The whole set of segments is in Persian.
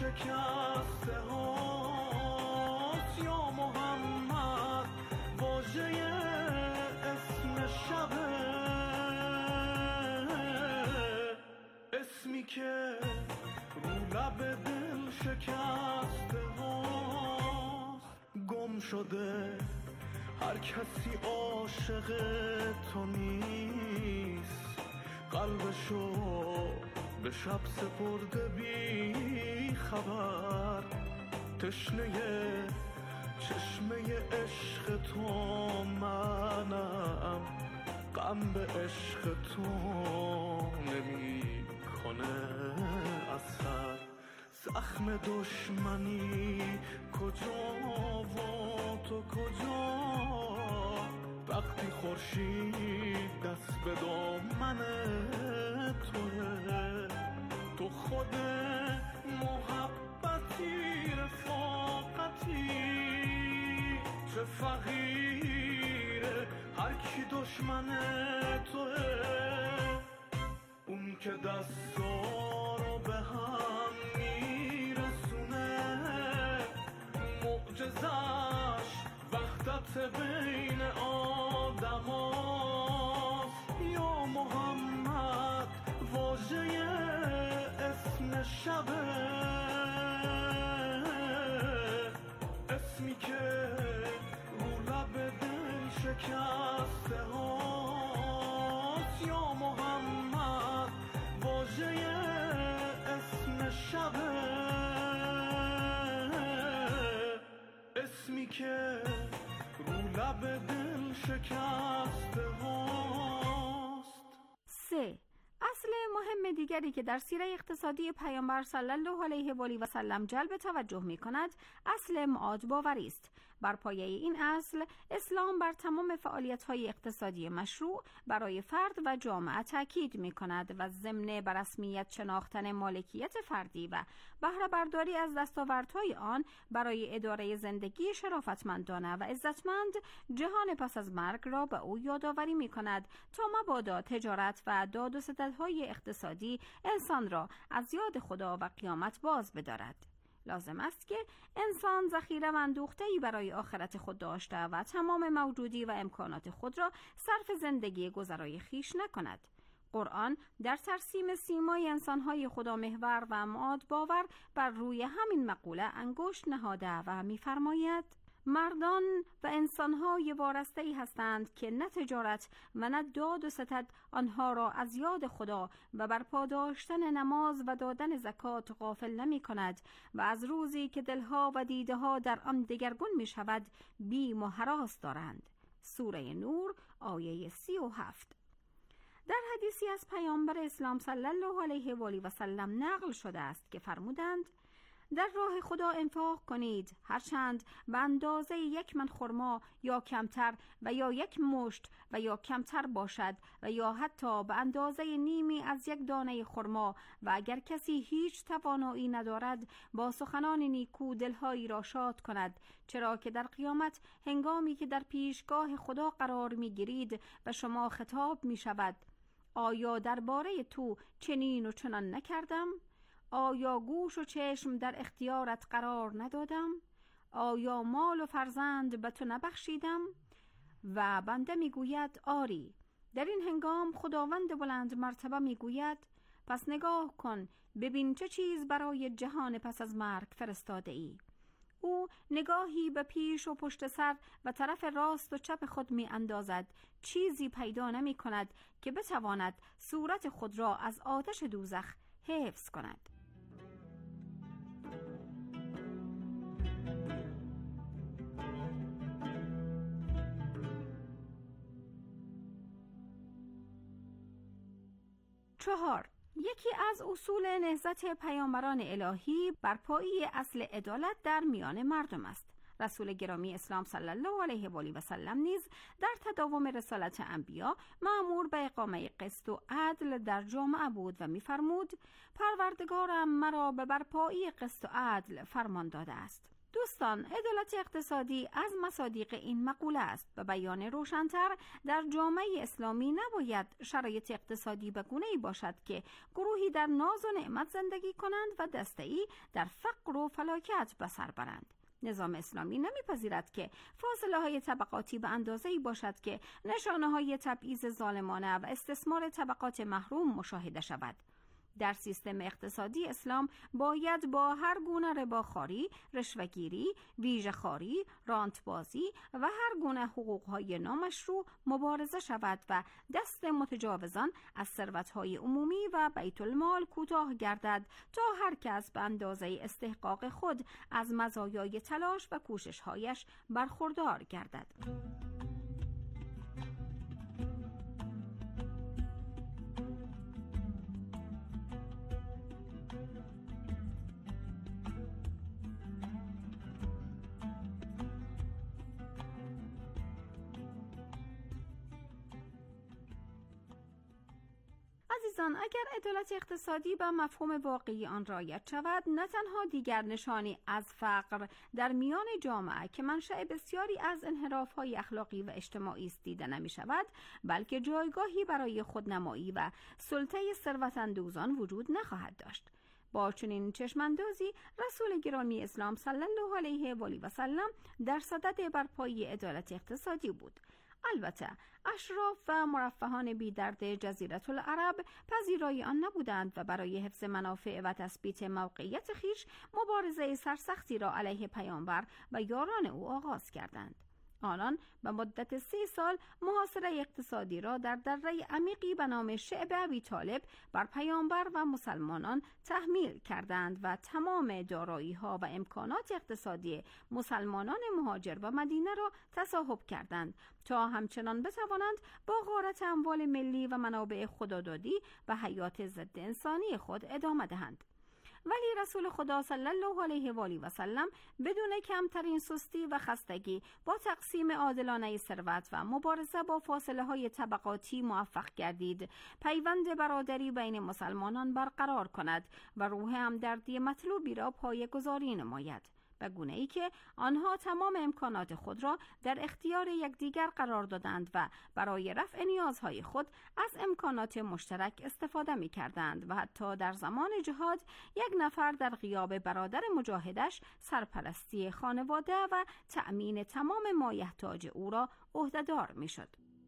شکسته هاست یا محمد واژه اسم شبه، اسمی که رو لب دل شکسته هاست. گم شده هر کسی عاشق تو نیست، قلبشو به شب سپرده بی خبر، تشنه چشمه عشق تو منم، غم به عشق تو نمی کنه اثر. زخم دشمنی کجا و تو کجا، وقتی خورشید دست به دامن توه، تو خود محبتی رفاقتی، چه فقیره هر کی دشمن توه. اون که دستارو به هم میرسونه، معجزش وحدت بین آدم هاست یا محمد واژه اسم شبه، اسمی که رو لب دل شکسته هاست یا محمد واژه اسم شبه، اسمی که رو لب دل شکسته هاست. 3. اصل مهم دیگری که در سیره اقتصادی پیامبر صلی الله علیه و آله و سلم جلب توجه می‌کند اصل معاد باوری است. بر پایه این اصل اسلام بر تمام فعالیت‌های اقتصادی مشروع برای فرد و جامعه تاکید می‌کند و ضمن بر رسمیت شناختن مالکیت فردی و بهره برداری از دستاوردهای آن برای اداره زندگی شرافتمندانه و عزتمند جهان پس از مرگ را به او یادآوری می‌کند تا مبادا تجارت و داد و ستدهای اقتصادی انسان را از یاد خدا و قیامت باز بدارد. لازم است که انسان ذخیره و اندوخته‌ای برای آخرت خود داشته و تمام موجودی و امکانات خود را صرف زندگی گذرای خیش نکند. قرآن در ترسیم سیمای انسان‌های خدا محور و معاد باور بر روی همین مقوله انگشت نهاده و می‌فرماید: مردان و انسان‌های وارسته‌ای هستند که نه تجارت و نه داد و ستد آنها را از یاد خدا و برپا داشتن نماز و دادن زکات غافل نمی‌کند و از روزی که دلها و دیده‌ها در آن دگرگون می‌شود بیم و هراس دارند. سوره نور آیه 37. در حدیثی از پیامبر اسلام صلی الله علیه و آله و سلم نقل شده است که فرمودند: در راه خدا انفاق کنید، هرچند به اندازه 1 من خرما یا کمتر و یا 1 مشت و یا کمتر باشد و یا حتی به اندازه نیمی از 1 دانه خرما، و اگر کسی هیچ توانایی ندارد با سخنان نیکو دلهایی را شاد کند، چرا که در قیامت هنگامی که در پیشگاه خدا قرار می گیرید و شما خطاب می شود: آیا درباره تو چنین و چنان نکردم؟ آیا گوش و چشم در اختیارت قرار ندادم؟ آیا مال و فرزند به تو نبخشیدم؟ و بنده میگوید آری. در این هنگام خداوند بلند مرتبه میگوید: پس نگاه کن ببین چه چیز برای جهان پس از مرگ فرستاده ای. او نگاهی به پیش و پشت سر و طرف راست و چپ خود می اندازد، چیزی پیدا نمی کند که بتواند صورت خود را از آتش دوزخ حفظ کند. چهار، یکی از اصول نهضت پیامبران الهی برپایی اصل عدالت در میان مردم است. رسول گرامی اسلام صلی الله علیه و آله و سلم نیز در تداوم رسالت انبیا مأمور به اقامه قسط و عدل در جامعه بود و می‌فرمود: پروردگارم مرا به برپایی قسط و عدل فرمان داده است. دوستان، عدالت اقتصادی از مصادیق این مقوله است. به بیان روشن‌تر، در جامعه اسلامی نباید شرایط اقتصادی به گونه‌ای باشد که گروهی در ناز و نعمت زندگی کنند و دسته‌ای در فقر و فلاکت به سر برند. نظام اسلامی نمیپذیرد که فاصله‌های طبقاتی به اندازه‌ای باشد که نشانه‌های تبعیض ظالمانه و استثمار طبقات محروم مشاهده شود. در سیستم اقتصادی اسلام باید با هر گونه رباخواری، رشوه‌گیری، ویژه‌خواری، رانتبازی و هر گونه حقوق‌های نامشروع مبارزه شود و دست متجاوزان از ثروت‌های عمومی و بیت المال کوتاه گردد تا هر کس به اندازه استحقاق خود از مزایای تلاش و کوشش‌هایش برخوردار گردد. عزیزان، اگر عدالت اقتصادی به مفهوم واقعی آن رعایت شود، نه تنها دیگر نشانی از فقر در میان جامعه که منشأ بسیاری از انحراف‌های اخلاقی و اجتماعی است دیده نمی شود، بلکه جایگاهی برای خودنمایی و سلطه ثروت‌اندوزان وجود نخواهد داشت. با چنین چشماندازی رسول گرامی اسلام صلی الله علیه و آله و سلم در صدد برپایی عدالت اقتصادی بود. البته اشراف و مرفهان بی درد جزیره العرب پذیرای آن نبودند و برای حفظ منافع و تثبیت موقعیت خیش مبارزه سرسختی را علیه پیامبر و یاران او آغاز کردند. آنان به مدت 3 سال محاصره اقتصادی را در دره عمیقی به نام شعب ابی طالب بر پیامبر و مسلمانان تحمیل کردند و تمام دارایی‌ها و امکانات اقتصادی مسلمانان مهاجر و مدینه را تصاحب کردند تا همچنان بتوانند با غارت اموال ملی و منابع خدادادی و حیات ضد انسانی خود ادامه دهند. ولی رسول خدا صلی الله علیه و آله و سلم بدون کمترین سستی و خستگی با تقسیم عادلانه ثروت و مبارزه با فاصله‌های طبقاتی موفق گردید پیوند برادری بین مسلمانان برقرار کند و روح همدردی مطلوبی را پایه‌گذاری نماید، به گونه‌ای که آنها تمام امکانات خود را در اختیار یکدیگر قرار دادند و برای رفع نیازهای خود از امکانات مشترک استفاده می‌کردند و حتی در زمان جهاد یک نفر در غیاب برادر مجاهدش سرپرستی خانواده و تأمین تمام مایحتاج او را عهده‌دار می‌شد.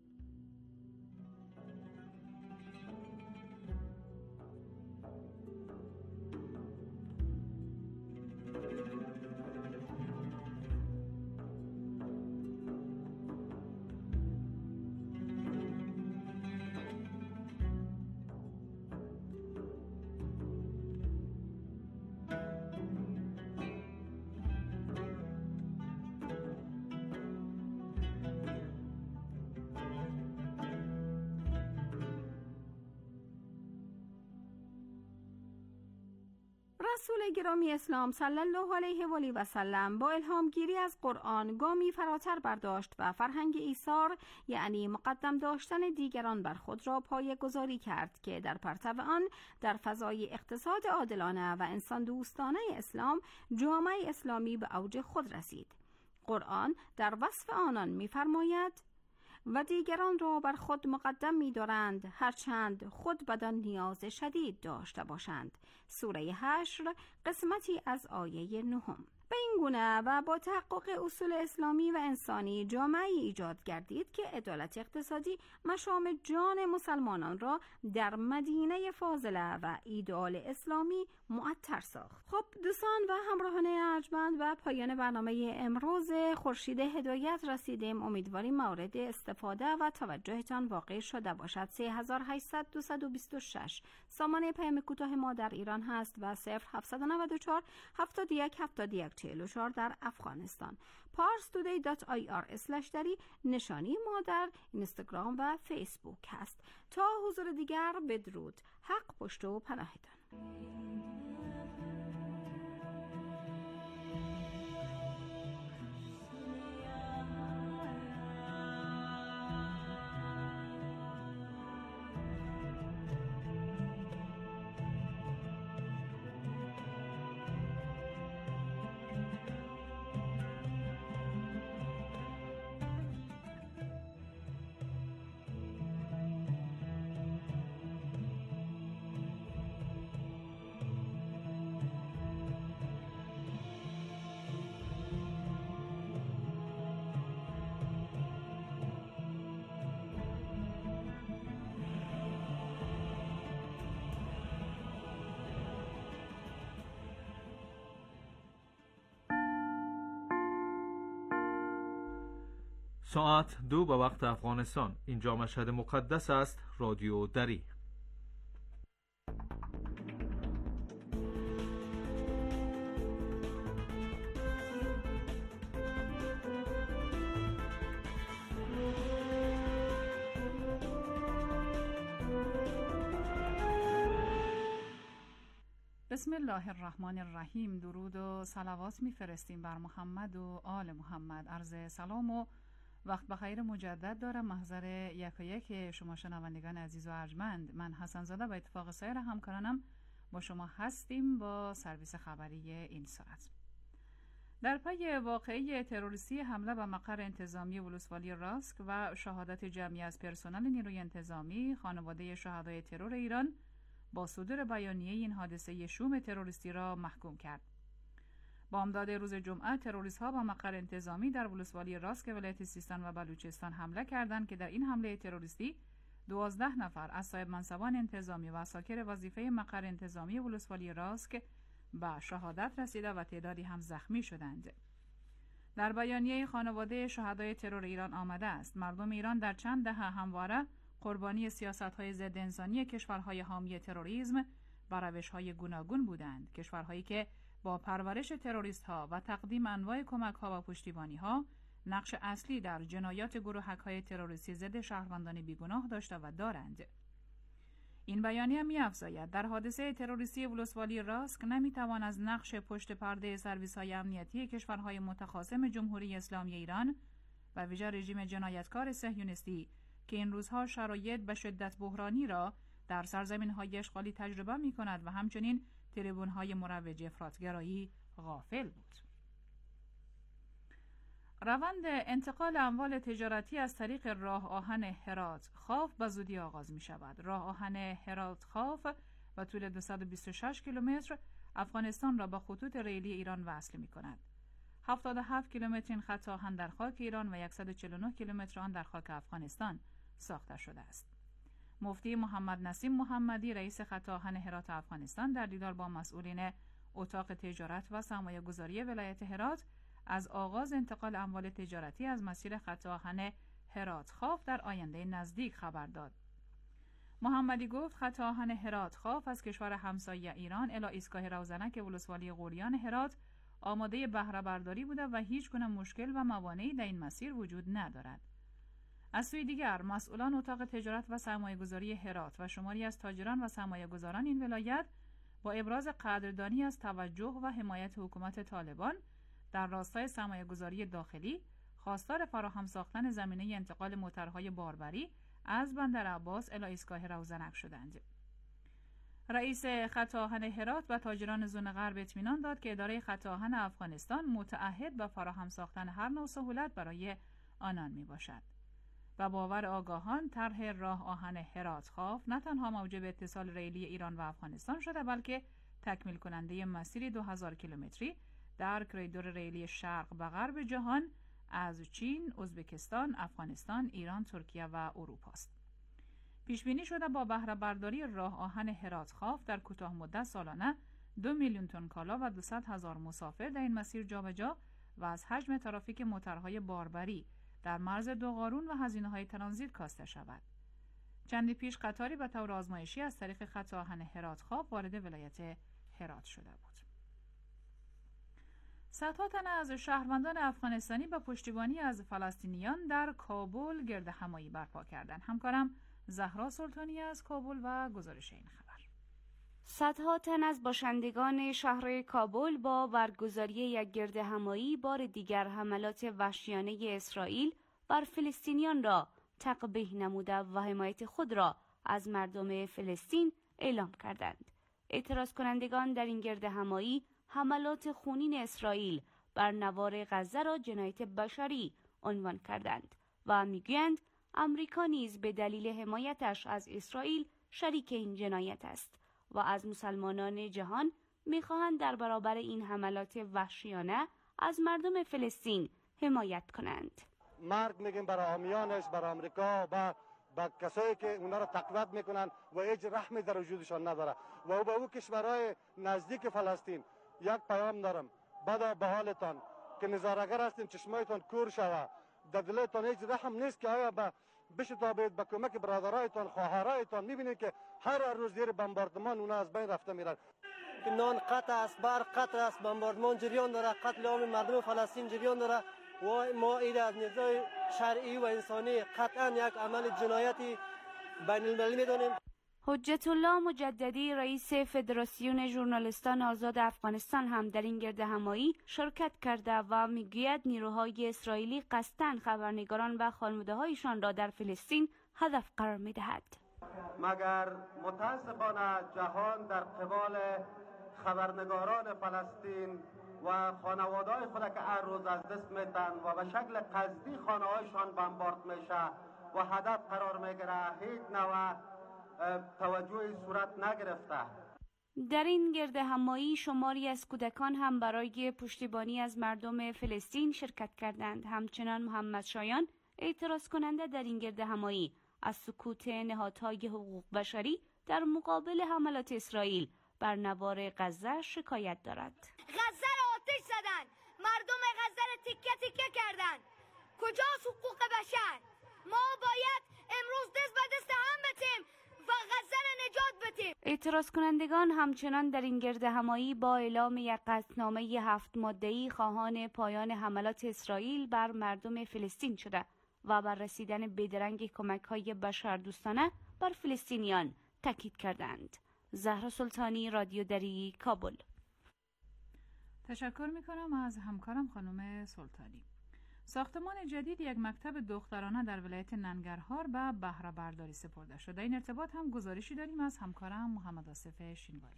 رسول گرامی اسلام صلی الله علیه و آله و سلم با الهامگیری از قرآن گامی فراتر برداشت و فرهنگ ایثار، یعنی مقدم داشتن دیگران بر خود را پایه‌گذاری کرد که در پرتو آن در فضای اقتصاد عادلانه و انسان دوستانه اسلام جامعه اسلامی به اوج خود رسید. قرآن در وصف آنان می‌فرماید و دیگران را بر خود مقدم می‌دارند هرچند خود بدان نیاز شدید داشته باشند. سوره حشر قسمتی از آیه 9. به این گونه و با تحقق اصول اسلامی و انسانی جامعه ایجاد گردید که عدالت اقتصادی مشام جان مسلمانان را در مدینه فاضله و ایدئال اسلامی معطر ساخت. خب دوستان و همراهان ارجمند، و پایان برنامه امروز خورشید هدایت رسیدیم. امیدواریم مورد استفاده و توجهتان واقع شده باشد. 3800 سامانه پیام کوتاه ما در ایران هست و 0794 71 71 44 در افغانستان. parstoday.ir/dari نشانی ما در اینستاگرام و فیسبوک هست. تا حضور دیگر، بدرود. حق پشت و پناهتان. ساعت 2 به وقت افغانستان. اینجا مشهد مقدس است. رادیو دری. بسم الله الرحمن الرحیم. درود و صلوات میفرستیم بر محمد و آل محمد. عرض سلام و وقت بخیر مجدد دارم محضر یک شما شنوندگان عزیز و ارجمند. من حسن زاده به اتفاق سایر همکارانم با شما هستیم با سرویس خبری این ساعت. در پی واقعه تروریستی حمله به مقر انتظامی ولسوالی راسک و شهادت جمعی از پرسنل نیروی انتظامی، خانواده شهدای ترور ایران با صدور بیانیه این حادثه شوم تروریستی را محکوم کرد. بامداد روز جمعه تروریست‌ها با مقر انتظامی در ولسوالی راسک ولایت سیستان و بلوچستان حمله کردند که در این حمله تروریستی 12 نفر از صاحب منصبان انتظامی و ساکر وظیفه مقر انتظامی ولسوالی راسک به شهادت رسیده و تعدادی هم زخمی شدند. در بیانیه خانواده شهدای ترور ایران آمده است: مردم ایران در چند دهه همواره قربانی سیاست‌های ضد انسانی کشورهای حامی تروریسم و روش‌های گوناگون بودند. کشورهایی که با پرورش تروریست‌ها و تقدیم انواع کمک‌ها و پشتیبانی‌ها نقش اصلی در جنایات گروهک‌های تروریستی ضد شهروندان بیگناه داشته و دارند. این بیانیه می‌افزاید در حادثه تروریستی ولسوالی راسک نمی‌توان از نقش پشت پرده سرویس‌های امنیتی کشورهای متخاصم جمهوری اسلامی ایران و ویژه رژیم جنایتکار صهیونیستی که این روزها شرایط به شدت بحرانی را در سرزمین‌های اشغالی تجربه می‌کند و همچنین تریبون‌های مروج افراط‌گرایی غافل بود. روند انتقال اموال تجارتی از طریق راه آهن هرات خاف به زودی آغاز می‌شود. راه آهن هرات خاف با طول 226 کیلومتر افغانستان را با خطوط ریلی ایران وصل می‌کند. 77 کیلومتر این خط آهن در خاک ایران و 149 کیلومتر آن در خاک افغانستان ساخته شده است. مفتی محمد نسیم محمدی رئیس خط آهن هرات افغانستان در دیدار با مسئولین اتاق تجارت و سرمایه‌گذاری ولایت هرات از آغاز انتقال اموال تجارتی از مسیر خط آهن هرات خاف در آینده نزدیک خبر داد. محمدی گفت خط آهن هرات خاف از کشور همسایه ایران الی ایستگاه روزنک ولسوالی غوریان هرات آماده بهره برداری بوده و هیچ گونه مشکل و موانعی در این مسیر وجود ندارد. از سوی دیگر مسئولان اتاق تجارت و سرمایه‌گذاری هرات و شماری از تاجران و سرمایه‌گذاران این ولایت با ابراز قدردانی از توجه و حمایت حکومت طالبان در راستای سرمایه‌گذاری داخلی خواستار فراهم ساختن زمینه انتقال موترهای باربری از بندر عباس الی ایستگاه روزنک شدند. رئیس خط آهن هرات و تاجران زون غرب اطمینان داد که اداره خط آهن افغانستان متعهد به فراهم ساختن هر نوع سهولت برای آنان میباشد. و باور آگاهان طرح راه آهن هرات خاف نه تنها موجب اتصال ریلی ایران و افغانستان شده بلکه تکمیل کننده مسیر 2000 کیلومتری در کریدور ریلی شرق و غرب جهان از چین، ازبکستان، افغانستان، ایران، ترکیه و اروپا است. پیش بینی شده با بهره برداری راه آهن هرات خاف در کوتاه مدت سالانه 2 میلیون تن کالا و 200,000 مسافر در این مسیر جابجا و از حجم ترافیک موترهای باربری در مرز دو قارون و هزینه‌های ترانزیت کاسته شود. چندی پیش قطاری به طور آزمایشی از طریق خط آهن هرات خاف وارد ولایت هرات شده بود. صدها تن از شهروندان افغانستانی با پشتیبانی از فلسطینیان در کابل گرد همایی برپا کردند. همکارم زهرا سلطانی از کابل و گزارش این خبر. صدها تن از باشندگان شهر کابل با برگزاری یک گرد همایی بار دیگر حملات وحشیانه اسرائیل بر فلسطینیان را تقبیح نموده و حمایت خود را از مردم فلسطین اعلام کردند. اعتراض کنندگان در این گرد همایی حملات خونین اسرائیل بر نوار غزه را جنایت بشری عنوان کردند و میگویند آمریکا نیز به دلیل حمایتش از اسرائیل شریک این جنایت است و از مسلمانان جهان میخواهند در برابر این حملات وحشیانه از مردم فلسطین حمایت کنند. مرگ میگیم برای حامیانش، برای آمریکا و با کسایی که اونا رو تقویت میکنن و هیچ رحمی در وجودشان نداره و به او کشورهای نزدیک فلسطین یک پیام دارم: بدا به حالتان که نظاره‌گر هستین چشمایتان کور شوه در دلتان هیچ رحم نیست که آیا بشتابید به کمک برادرایتان، خواهرایتان. میبینید که هر روز زیر بمباردمان اونا از بین رفته میرن. نان قطع است، برق قطع است، بمباردمان جریان داره، قتل عام مردم فلسطین جریان داره و ما این از نظر شرعی و انسانی قطعا یک عمل جنایتی بین المللی میدونیم. حجت الله مجددی رئیس فدراسیون ژورنالیستان آزاد افغانستان هم در این گردهمایی شرکت کرده و میگوید نیروهای اسرائیلی قصداً خبرنگاران و خانواده‌هایشان را در فلسطین هدف قرار میدهد. مگر متاسفانه جهان در قبال خبرنگاران فلسطین و خانواده‌های خود که هر روز از دست میتن و به شکل قصدی خانه‌هایشان بمبارد میشه و هدف قرار میگیره هیچ نوع توجهی صورت نگرفته. در این گردهمایی شماری از کودکان هم برای پشتیبانی از مردم فلسطین شرکت کردند. همچنان محمد شایان اعتراض کننده در این گردهمایی از سکوت نهادهای حقوق بشری در مقابل حملات اسرائیل بر نوار غزه شکایت دارد. غزه را آتش زدن، مردم غزه را تیکه تیکه کردن. کجاست حقوق بشر؟ ما باید امروز دست به دست هم بتیم و غزه را نجات بدیم. اعتراض کنندگان همچنان در این گردهمایی با اعلام یک قطعنامه 7 ماده‌ای خواهان پایان حملات اسرائیل بر مردم فلسطین شده و بر رسیدن بیدرنگ کمک‌های بشردوستانه بر فلسطینیان تاکید کردند. زهرا سلطانی، رادیو دری، کابل. تشکر می‌کنم از همکارم خانم سلطانی. ساختمان جدید یک مکتب دخترانه در ولایت ننگرهار به بهره برداری سپرده شده. این ارتباط هم گزارشی داریم از همکارم محمد آصف شینواری.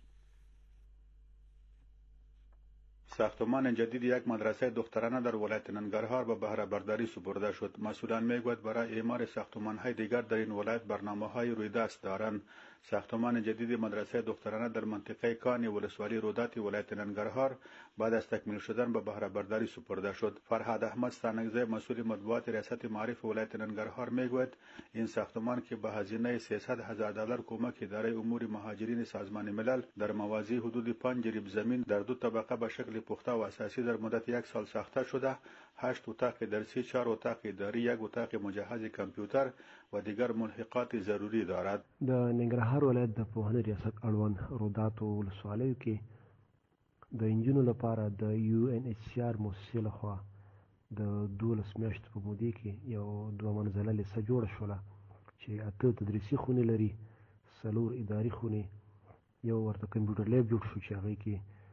ساختمان جدید یک مدرسه دخترانه در ولایت ننگرهار به بهره برداری سپرده شد. مسئولان میگویند برای اعمار ساختمان‌های دیگر در این ولایت برنامه‌های رویدست دارند. ساختمان جدید مدرسه دخترانه در منطقه کانی ولسوالی رودات ولایت ننگرهار بعد از تکمیل شدن به بهره برداری سپرده شد. فرهاد احمد ستانکزی مسئول مطبوعات ریاست معارف ولایت ننگرهار میگوید این ساختمان که به هزینه $300,000 کمک اداره امور مهاجرین سازمان ملل در موازی حدود 5 ریب زمین در 2 طبقه به شکل پخته و اساسی در مدت 1 سال ساخته شده، 8 اتاق درسی، 4 اتاق اداری، 1 اتاق مجهز کامپیوتر و دیگر ملحقات ضروری دارد. د ننګرهار ولایت د پوهنې ریاست اړوند روداتو ولسوالیو کې د انجونو لپاره د UNHCR مؤسسې لخوا د 12 میاشتو په مودې کې یو 2 منزله لیسه جوړه شوله چې 8 تدریسي خونې لري، 4 اداري خونې، یو ورته کمپیوټر لیب جوړ شو چې هغې کې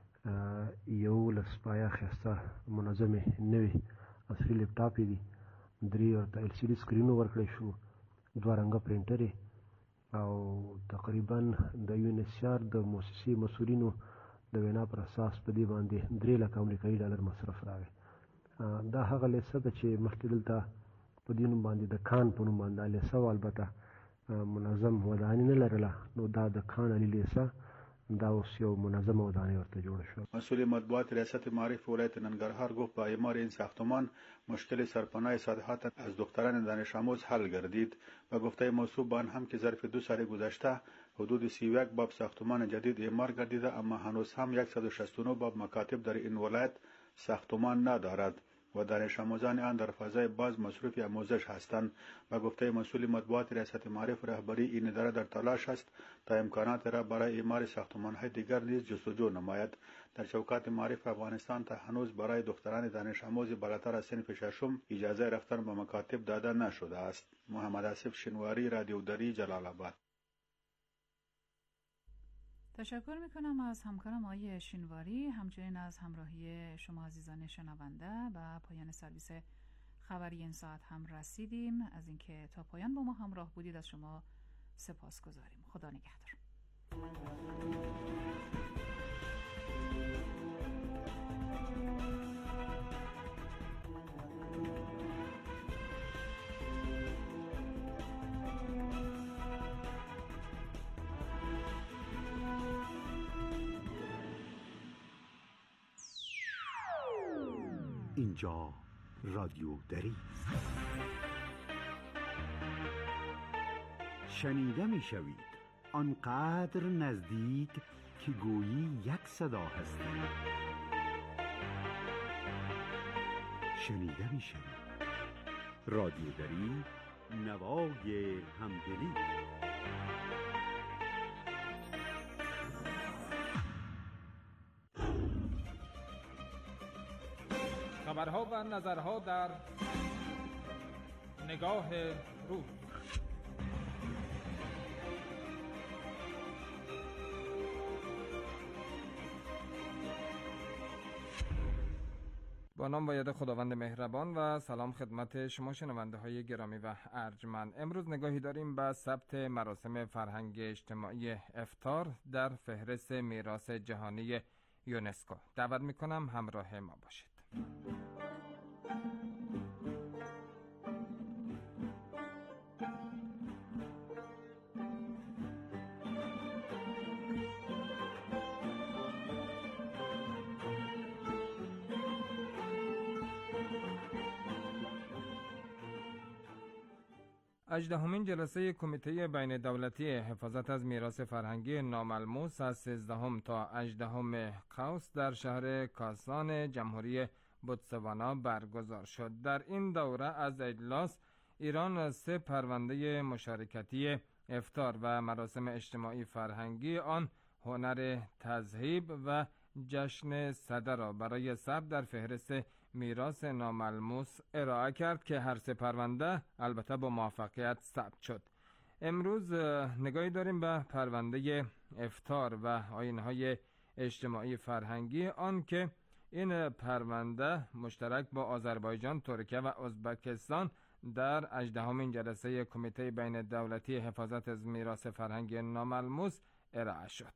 یو لسپایه ښایسته منظمې نوې عصري لیپټاپې دي، 3 ورته LCD سکرینونه ورکړی شو، 2 رنګه پرنټرې او تقریبا د UNHCR د مؤسسې مسؤلینو د وینا پر اساس په دې باندې 3 لک امریکایي ډالر مصرف راغی. دا هغه لیسه ده چې مخکې دلته په دې نوم باندې د کان په نوم باندې لیسه و، البته منظم ودانۍ نه لرله، نو دا د کان علي لیسه دا اوس یو منظم ودانۍ ورته جوړه شو. مسئول مطبوعات ریاست معارف ولایت ننگرهار گفت با اعمار این ساختمان مشکل سرپناه صادحات از دختران دانش آموز حل گردید و گفته موصوف به آن هم که ظرف 2 سال گذشته حدود 31 باب ساختمان جدید اعمار گردیده، اما هنوز هم 169 باب مکاتب در این ولایت ساختمان ندارد و دانش آموزان آن در فضای باز مصروف آموزش هستند. و گفته مسئول مطبوعات ریاست معارف رهبری این اداره در تلاش است تا امکانات را برای اعمار ساختمان‌های دیگر نیز جستجو نماید. در چوکات معارف افغانستان تا هنوز برای دختران دانش آموز بالاتر از صنف ششم اجازه رفتن به مکاتب داده نشده است. محمد آصف شینواری، رادیو دری، جلال آباد. تشکر میکنم از همکارم آقای شینواری، همچنین از همراهی شما عزیزان شنونده. و پایان سرویس خبری این ساعت هم رسیدیم. از اینکه تا پایان با ما همراه بودید از شما سپاس گذاریم. خدا نگهدار. اینجا رادیو دری است. شنیده می شوید آنقدر نزدیک که گویی یک صدا هستید. شنیده می شوید رادیودری، نوای همدلی. خبرها و نظرها در نگاه روز. با نام و یاد خداوند مهربان و سلام خدمت شما شنونده های گرامی و ارجمند. امروز نگاهی داریم به ثبت مراسم فرهنگ اجتماعی افطار در فهرست میراث جهانی یونسکو. دعوت میکنم همراه ما باشید. هجدهمین جلسه کمیته بین دولتی حفاظت از میراث فرهنگی ناملموس از 13 تا 18 قوس در شهر کاسان جمهوری بوتسوانا برگزار شد. در این دوره از اجلاس ایران 3 پرونده مشارکتی افطار و مراسم اجتماعی فرهنگی آن هنر تذهیب و جشن صده را برای ثبت در فهرست میراث ناملموس ارائه کرد که هر 3 پرونده البته با موفقیت ثبت شد. امروز نگاهی داریم به پرونده افطار و آیین‌های اجتماعی فرهنگی، آن که این پرونده مشترک با آذربایجان، ترکیه و ازبکستان در 18مین جلسه کمیته بین دولتی حفاظت از میراث فرهنگی ناملموس ارائه شد.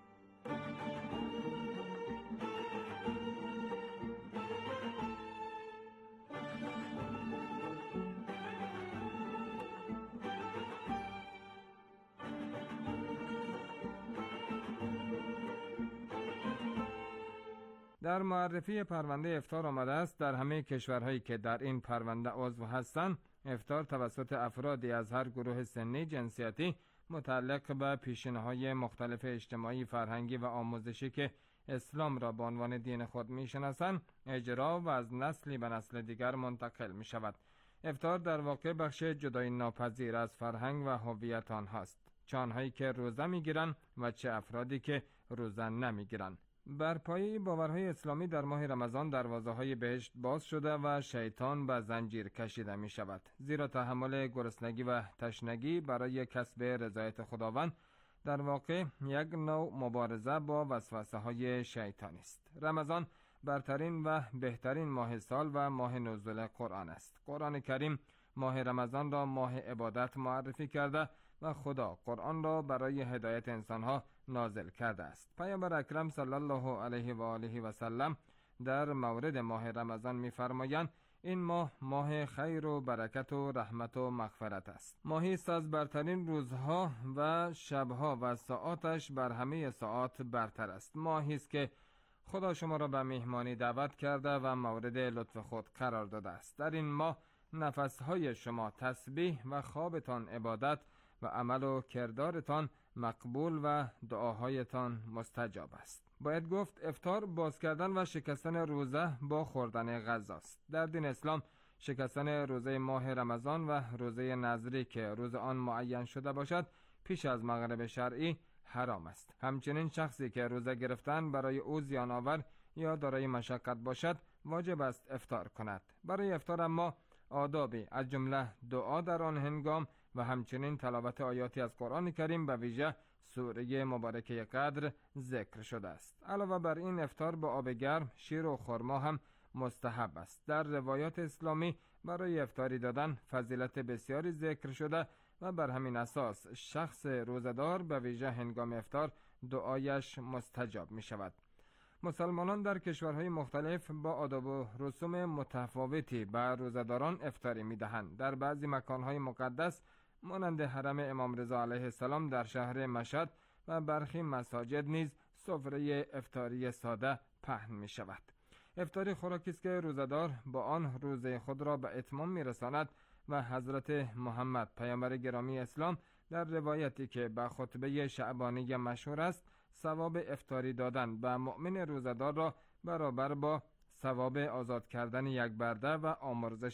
در معرفی پرونده افطار آمده است در همه کشورهایی که در این پرونده عضو هستند، افطار توسط افرادی از هر گروه سنی جنسیتی متعلق به پیشینه‌های مختلف اجتماعی، فرهنگی و آموزشی که اسلام را به عنوان دین خود می‌شناسند، اجرا و از نسلی به نسل دیگر منتقل می‌شود. افطار در واقع بخش جدایی ناپذیر از فرهنگ و هویت آنهاست، چه آنهایی که روزه می‌گیرند و چه افرادی که روزه نمی‌گیرند. بر پایه باورهای اسلامی در ماه رمضان دروازه‌های بهشت باز شده و شیطان به زنجیر کشیده می شود، زیرا تحمل گرسنگی و تشنگی برای کسب رضایت خداوند در واقع یک نوع مبارزه با وسوسه‌های شیطانی است. رمضان برترین و بهترین ماه سال و ماه نزول قرآن است. قرآن کریم ماه رمضان را ماه عبادت معرفی کرده و خدا قرآن را برای هدایت انسانها نازل کرده است. پیامبر اکرم صلی الله علیه و آله و سلم در مورد ماه رمضان می‌فرمایند این ماه خیر و برکت و رحمت و مغفرت است. ماهی است از برترین روزها و شبها و ساعاتش بر همه ساعات برتر است. ماهی است که خدا شما را به مهمانی دعوت کرده و مورد لطف خود قرار داده است. در این ماه نفسهای شما تسبیح و خوابتان عبادت و عمل و کردارتان مقبول و دعاهایتان مستجاب است. باید گفت افطار باز کردن و شکستن روزه با خوردن غذاست. در دین اسلام شکستن روزه ماه رمضان و روزه نذری که روز آن معین شده باشد پیش از مغرب شرعی حرام است. همچنین شخصی که روزه گرفتن برای او زیان آور یا دارای مشقت باشد واجب است افطار کند. برای افطار اما آدابی از جمله دعا در آن هنگام و همچنین تلاوت آیاتی از قرآن کریم به ویژه سوره مبارکه قدر ذکر شده است. علاوه بر این افطار با آب گرم، شیر و خرما هم مستحب است. در روایات اسلامی برای افطاری دادن فضیلت بسیاری ذکر شده و بر همین اساس شخص روزدار به ویژه هنگام افطار دعایش مستجاب می شود. مسلمانان در کشورهای مختلف با آداب و رسوم متفاوتی به روزداران افطاری می دهند. در بعضی مکانهای مقدس مانند حرم امام رضا علیه السلام در شهر مشهد و برخی مساجد نیز سفره افطاری ساده پهن می شود. افطاری خوراکی است که روزدار با آن روزه خود را به اتمام می رساند و حضرت محمد پیامبر گرامی اسلام در روایتی که به خطبه شعبانی مشهور است ثواب افطاری دادن به مؤمن روزدار را برابر با ثواب آزاد کردن یک برده و آمرزش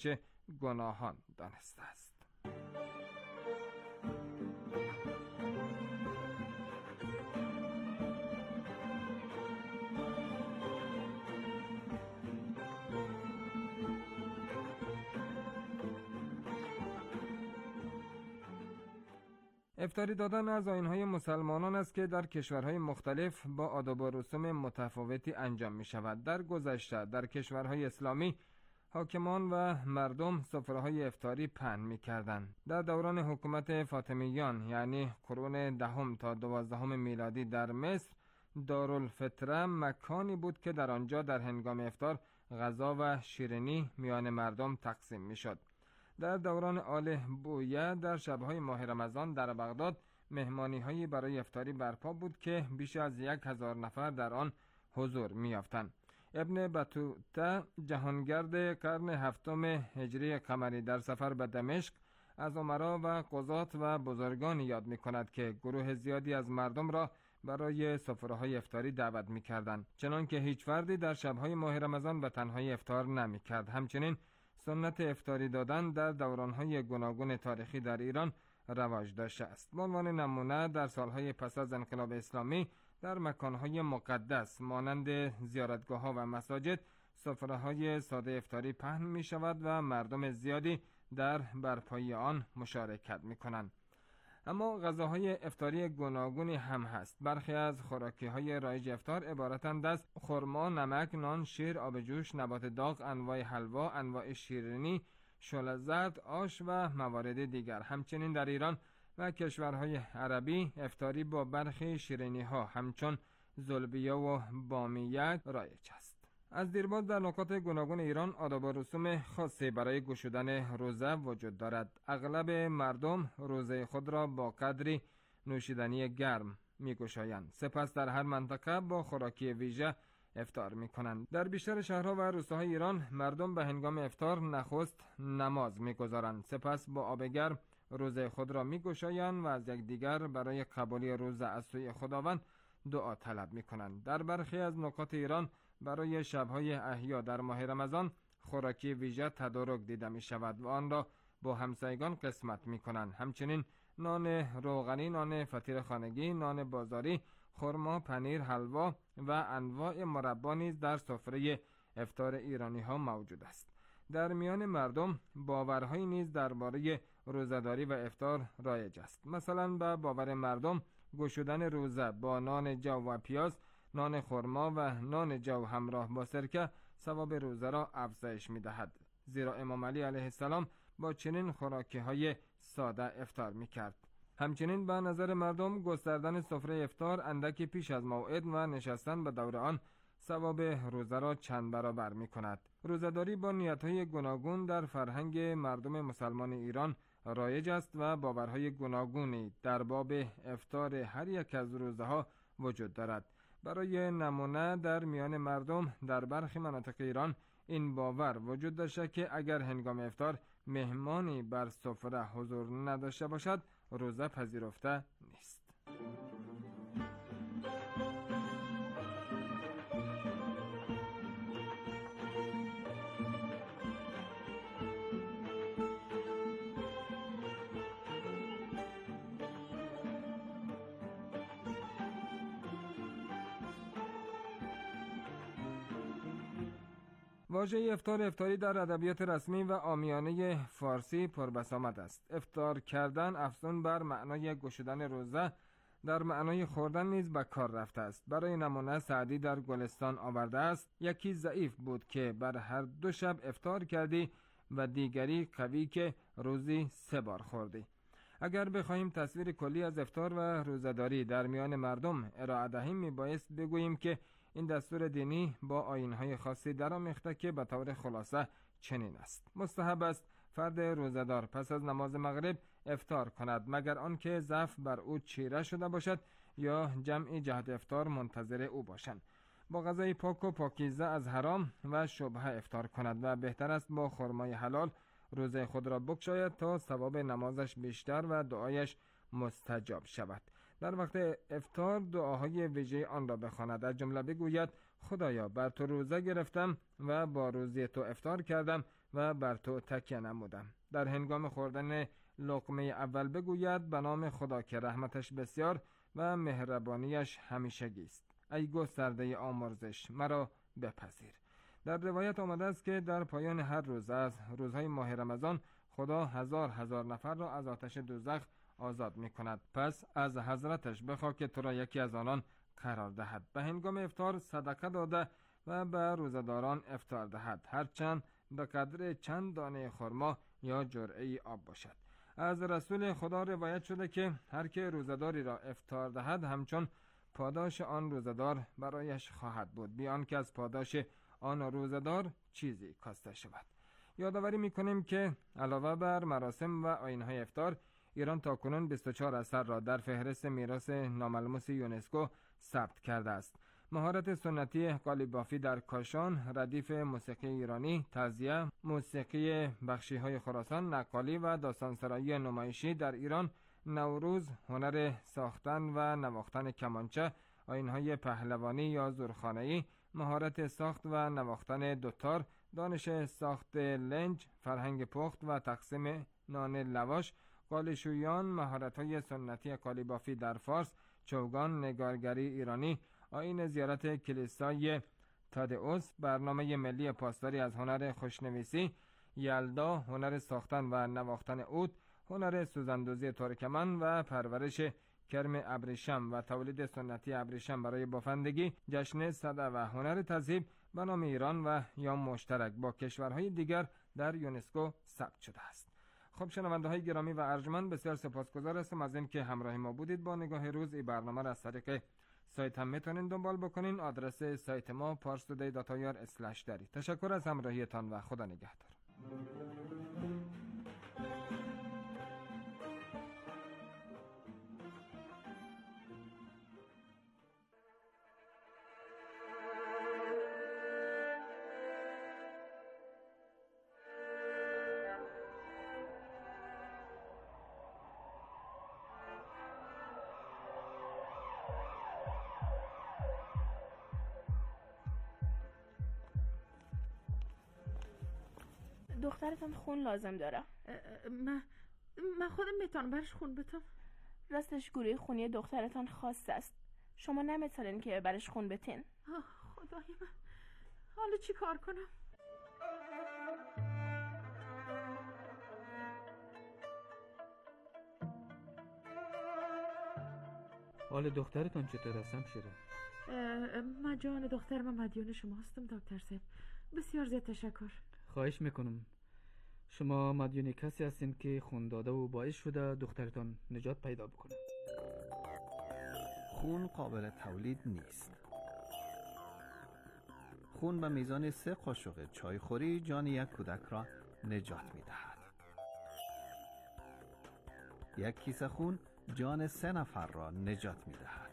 گناهان دانسته است. افطاری دادن از آیین‌های مسلمانان است که در کشورهای مختلف با آداب و رسوم متفاوتی انجام می شود. در گذشته در کشورهای اسلامی حاکمان و مردم سفره‌های افطاری پهن می‌کردند. در دوران حکومت فاطمیان یعنی قرون 10 تا 12 میلادی در مصر، دارالفطره مکانی بود که در آنجا در هنگام افطار غذا و شیرینی میان مردم تقسیم می‌شد. در دوران آل بویه در شب‌های ماه رمضان در بغداد مهمانی‌هایی برای افطاری برپا بود که بیش از 1000 نفر در آن حضور می‌یافتند. ابن بطوطه جهانگرد قرن 7 هجری قمری در سفر به دمشق از امرا و قضات و بزرگانی یاد می‌کند که گروه زیادی از مردم را برای سفره‌های افطاری دعوت می‌کردند، چنان که هیچ فردی در شب‌های ماه رمضان به تنهایی افطار نمی‌کرد. همچنین سنت افطاری دادن در دوران‌های گوناگون تاریخی در ایران رواج داشته است. به عنوان نمونه در سالهای پس از انقلاب اسلامی در مکان‌های مقدس مانند زیارتگاه‌ها و مساجد سفره‌های ساده افطاری پهن می‌شود و مردم زیادی در برپایی آن مشارکت می‌کنند. اما غذاهای افطاری گوناگونی هم هست. برخی از خوراکی‌های رایج افطار عبارتند از خرما، نمک، نان، شیر، آب جوش، نبات داغ، انواع حلوا، انواع شیرینی، شل زرد، آش و موارد دیگر. همچنین در ایران و کشورهای عربی افطاری با برخی شیرینی‌ها همچون زلبیه و بامیه رایج است. از دیرباز در نقاط گوناگون ایران آداب و رسوم خاصی برای گشودن روزه وجود دارد. اغلب مردم روزه خود را با قدری نوشیدنی گرم می‌گشایند. سپس در هر منطقه با خوراکی ویژه افطار می‌کنند. در بیشتر شهرها و روستاهای ایران مردم به هنگام افطار نخست نماز می‌گذارند، سپس با آب گرم روزه خود را می‌گشایند و از یکدیگر برای قبولی روزه از سوی خداوند دعا طلب می‌کنند. در برخی از نقاط ایران برای شب‌های احیا در ماه رمضان خوراکی ویژه تدارک دیده می‌شود و آن را با همسایگان قسمت می‌کنند. همچنین نان روغنی، نان فطیر خانگی، نان بازاری، خرما، پنیر، حلوا و انواع مربا نیز در سفره افطار ایرانی‌ها موجود است. در میان مردم باورهایی نیز درباره روزه‌داری و افطار رایج است. مثلا به باور مردم گشودن روزه با نان جو و پیاز، نان خرما و نان جو همراه با سرکه ثواب روزه را افزایش می‌دهد، زیرا امام علی علیه السلام با چنین خوراکی‌های ساده افطار می‌کرد. همچنین به نظر مردم گستردن سفره افطار اندکی پیش از موعد و نشستن به دور آن ثواب روزه را چند برابر می‌کند. روزه‌داری با نیت‌های گوناگون در فرهنگ مردم مسلمان ایران رایج است و باورهای گوناگونی در باب افطار هر یک از روزه‌ها وجود دارد. برای نمونه در میان مردم در برخی مناطق ایران این باور وجود داشته که اگر هنگام افطار مهمانی بر سفره حضور نداشته باشد روزه پذیرفته نیست. واژه افطاری در ادبیات رسمی و عامیانه فارسی پربسامد است. افطار کردن افزون بر معنای گشودن روزه در معنای خوردن نیز به کار رفته است. برای نمونه سعدی در گلستان آورده است: یکی ضعیف بود که بر هر 2 شب افطار کردی و دیگری قوی که روزی 3 بار خوردی. اگر بخواهیم تصویر کلی از افطار و روزه‌داری در میان مردم ارائه دهیم میبایست بگوییم که این دستور دینی با آیین‌های خاصی درآمیخته که به طور خلاصه چنین است: مستحب است فرد روزه‌دار پس از نماز مغرب افطار کند مگر آنکه ضعف بر او چیره شده باشد یا جمعی جهت افطار منتظر او باشند. با غذای پاک و پاکیزه از حرام و شبهه افطار کند و بهتر است با خرمای حلال روزه خود را بگشاید تا ثواب نمازش بیشتر و دعایش مستجاب شود. در وقت افطار دعاهای ویژه آن را بخواند، از جمله بگوید: خدایا بر تو روزه گرفتم و با روزی تو افطار کردم و بر تو تکیه نمودم. در هنگام خوردن لقمه اول بگوید به نام خدا که رحمتش بسیار و مهربانیش همیشگی است. ای گسترده آمرزش مرا بپذیر. در روایت آمده است که در پایان هر روز از روزهای ماه رمضان خدا هزار نفر را از آتش دوزخ آزاد می کند. پس از حضرتش بخواه که تو را یکی از آنان قرار دهد. به هنگام افطار صدقه داده و به روزداران افطار دهد، هرچند به قدر چند دانه خرما یا جرعه آب باشد. از رسول خدا روایت شده که هر که روزداری را افطار دهد همچون پاداش آن روزدار برایش خواهد بود، بی آنکه از پاداش آن روزدار چیزی کاسته شود. یادآوری می‌کنیم که علاوه بر مراسم و آیین‌های افطار، ایران تاکنون 24 اثر را در فهرست میراث ناملموس یونسکو ثبت کرده است. مهارت سنتی قالیبافی در کاشان، ردیف موسیقی ایرانی، تعزیه، موسیقی بخشی‌های خراسان، نقالی و داستانسرایی نمایشی در ایران، نوروز، هنر ساختن و نواختن کمانچه، آیین‌های پهلوانی یا زورخانه‌ای، مهارت ساخت و نواختن دوتار، دانش ساخت لنج، فرهنگ پخت و تقسیم نان لواش، قالیشویان، مهارت‌های سنتی قالیبافی در فارس، چوگان، نگارگری ایرانی، آیین زیارت کلیسای تادئوس، برنامه ملی پاسداری از هنر خوشنویسی، یلدا، هنر ساختن و نواختن عود، هنر سوزندوزی ترکمن و پرورش کرم ابریشم و تولید سنتی ابریشم برای بافندگی، جشن صده و هنر تذهیب به نام ایران و یا مشترک با کشورهای دیگر در یونسکو ثبت شده است. خب شنونده‌های گرامی و ارجمند، بسیار سپاسگزار هستم از اینکه همراه ما بودید. با نگاه روز این برنامه را از طریق سایت هم میتونین دنبال بکنین. آدرس سایت ما parstoday.ir/dari. تشکر از همراهیتان و خدا نگهدار. دخترتان خون لازم داره. من خودم میتونم برش خون بتم. راستش گروه خونی دخترتان خاص است. شما نمیتونین که برش خون بتین. خدای من، حالا چی کار کنم؟ حال دخترتان چطور است همشیره؟ من جان دختر من مدیون شما هستم دکتر صاحب. بسیار زیاد تشکر. خواهش میکنم. شما مدیون کسی هستین که خون داده و باعث شده دخترتان نجات پیدا بکنه. خون قابل تولید نیست. خون به میزان 3 قاشق چایخوری جان یک کودک را نجات میدهد. یک کیسه خون جان 3 نفر را نجات میدهد.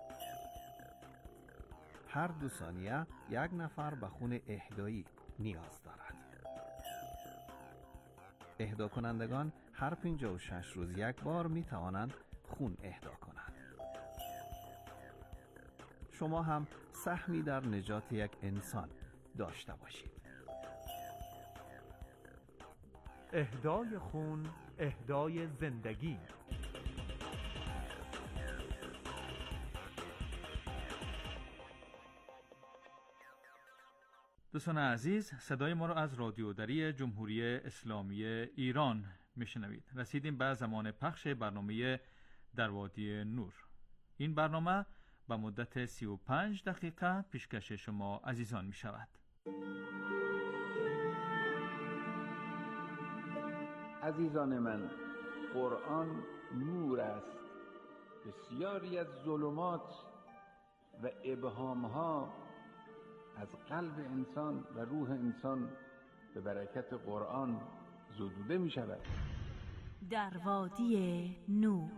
هر 2 ثانیه 1 نفر به خون اهدایی نیاز دارد. اهدا کنندگان هر 56 روز یک بار می توانند خون اهدا کنند. شما هم سهمی در نجات یک انسان داشته باشید. اهدای خون، اهدای زندگی. دوستان عزیز، صدای ما را از رادیو دری جمهوری اسلامی ایران میشنوید. رسیدیم به زمان پخش برنامه در وادی نور. این برنامه به مدت 35 دقیقه پیشکش شما عزیزان می شود. عزیزان من، قرآن نور است. بسیاری از ظلمات و ابهامها از قلب انسان و روح انسان به برکت قرآن زدوده می شود. در وادی نور.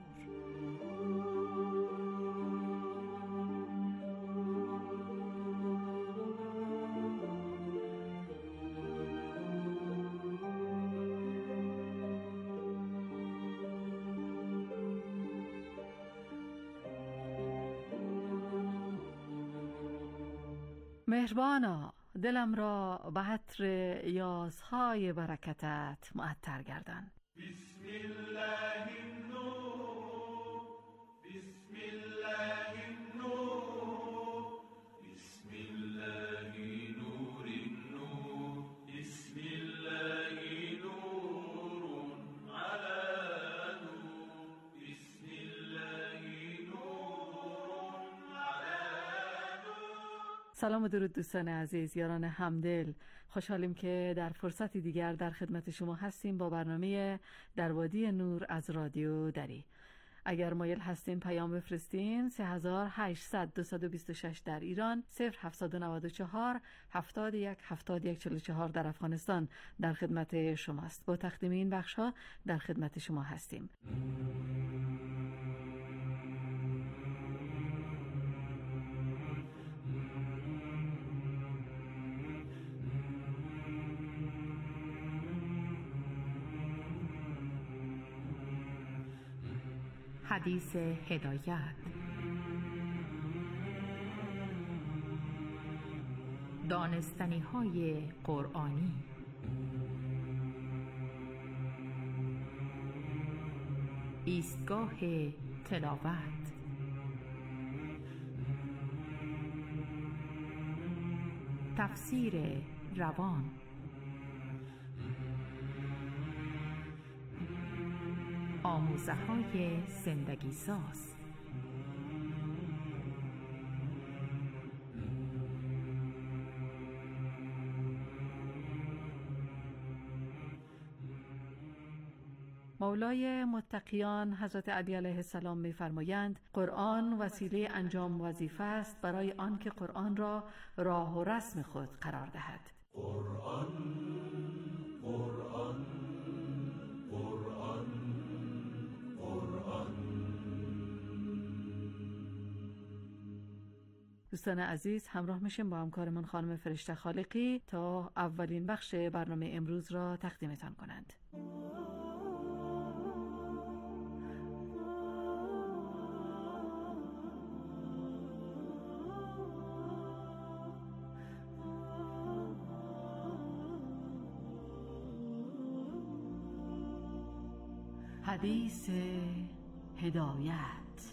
مهربانا دلم را به عطر یاسهای برکتت معطر گردان. بسم الله النور، بسم الله النور، بسم الله نور النور، بسم الله نور على نور، بسم الله نور على نور. سلام و درود دوستان عزیز، یاران همدل، خوشحالیم که در فرصتی دیگر در خدمت شما هستیم با برنامه در وادی نور از رادیو دری. اگر مایل هستین پیام بفرستین 3800 226 در ایران، 0794 71 71 44 در افغانستان در خدمت شماست. با تقدیم این بخش‌ها در خدمت شما هستیم. حدیث هدایت، دانستنی های قرآنی، ایستگاه تلاوت، تفسیر روان، آموزه های زندگی ساز. مولای متقیان حضرت علی علیه السلام می‌فرمایند قرآن وسیله انجام وظیفه است برای آنکه قرآن را راه و رسم خود قرار دهد. قرآن قرآن قرآن قرآن. دوستان عزیز، همراه میشیم با همکارمان خانم فرشته خالقی تا اولین بخش برنامه امروز را تقدیمتان کنند. حدیث هدایت.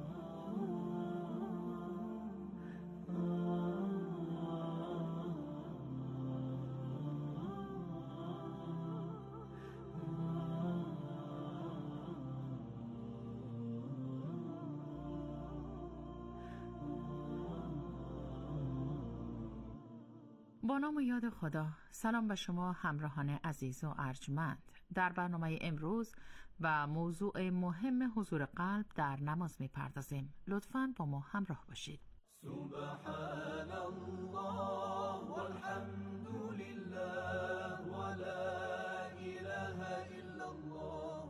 با نام و یاد خدا. سلام به شما همراهان عزیز و ارجمند. در برنامه امروز و موضوع مهم حضور قلب در نماز می‌پردازیم. لطفاً با ما همراه باشید. سبحان الله والحمد لله ولا اله الا الله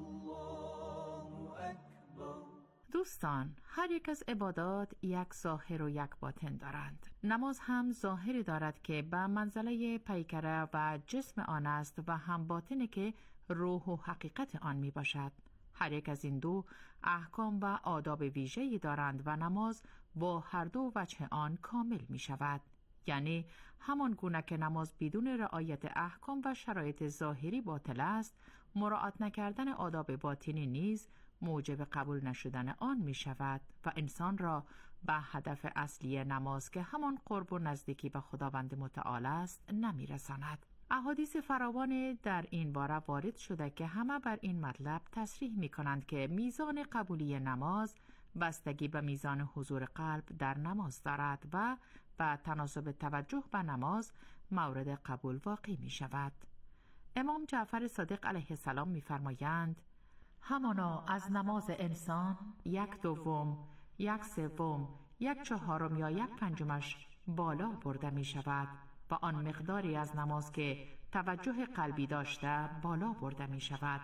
والله اکبر. دوستان، هر یک از عبادات یک ظاهر و یک باطن دارند. نماز هم ظاهری دارد که به منزله پیکره و جسم آن است و هم باطنی که روح و حقیقت آن می باشد. هر یک از این دو احکام و آداب ویژه‌ای دارند و نماز با هر دو وجه آن کامل می شود. یعنی همان گونه که نماز بدون رعایت احکام و شرایط ظاهری باطل است، مراعات نکردن آداب باطنی نیز موجب قبول نشدن آن می شود و انسان را به هدف اصلی نماز که همان قرب و نزدیکی به خداوند متعال است نمی رساند. احادیث فراوان در این باره وارد شده که همه بر این مطلب تصریح می کنند که میزان قبولی نماز بستگی به میزان حضور قلب در نماز دارد و به تناسب توجه به نماز مورد قبول واقع می شود. امام جعفر صادق علیه السلام می فرمایند همانا از نماز انسان 1/2، 1/3، 1/4 یا 1/5 بالا برده می شود و آن مقداری از نماز که توجه قلبی داشته بالا برده می شود.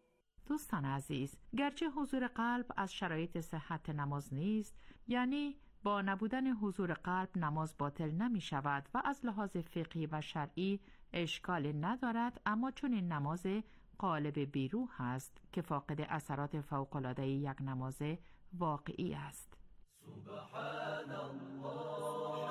دوستان عزیز، گرچه حضور قلب از شرایط صحت نماز نیست، یعنی با نبودن حضور قلب نماز باطل نمی شود و از لحاظ فقهی و شرعی اشکال ندارد، اما چون این نماز قالب بیروح است که فاقد اثرات فوق‌العاده یک نماز واقعی است. سبحان الله